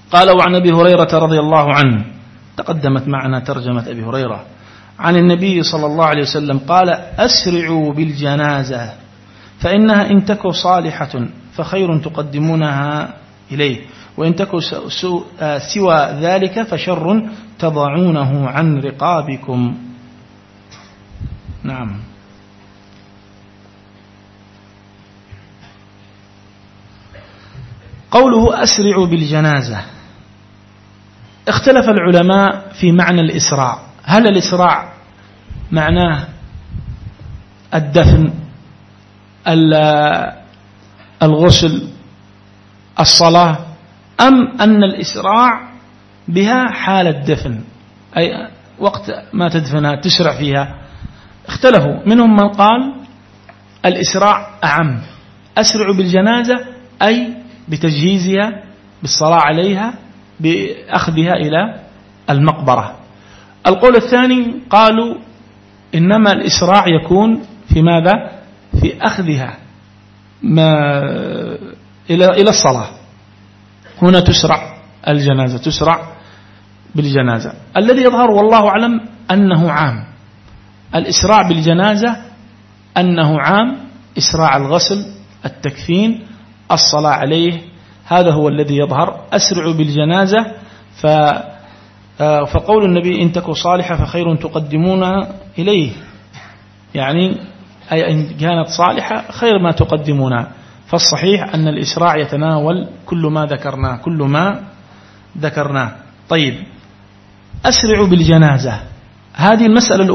قال: وعن أبي هريرة رضي الله عنه، تقدمت معنا ترجمة أبي هريرة، عن النبي صلى الله عليه وسلم قال: أسرعوا بالجنازة فإنها إن تك صالحة فخير تقدمونها إليه، وإن تك سوى ذلك فشر تضعونه عن رقابكم. نعم. قوله أسرعوا بالجنازة، اختلف العلماء في معنى الإسراع. هل الإسراع معناه الدفن، الغسل، الصلاة، أم أن الإسراع بها حال الدفن، أي وقت ما تدفنها تسرع فيها؟ اختلفوا، منهم من قال الإسراع أعم، أسرع بالجنازة أي بتجهيزها، بالصلاة عليها، بأخذها إلى المقبرة. القول الثاني قالوا إنما الإسراع يكون في ماذا؟ في أخذها إلى الصلاة، هنا تسرع الجنازة، تسرع بالجنازة. الذي يظهر والله أعلم أنه عام، الإسراع بالجنازة أنه عام، إسراع الغسل، التكفين، الصلاة عليه، هذا هو الذي يظهر. أسرعوا بالجنازة، فقول النبي إن تكو صالحة فخير تقدمونها إليه، يعني أي إن كانت صالحة خير ما تقدمونها. فالصحيح أن الإسراع يتناول كل ما ذكرناه. طيب، أسرعوا بالجنازة، هذه المسألة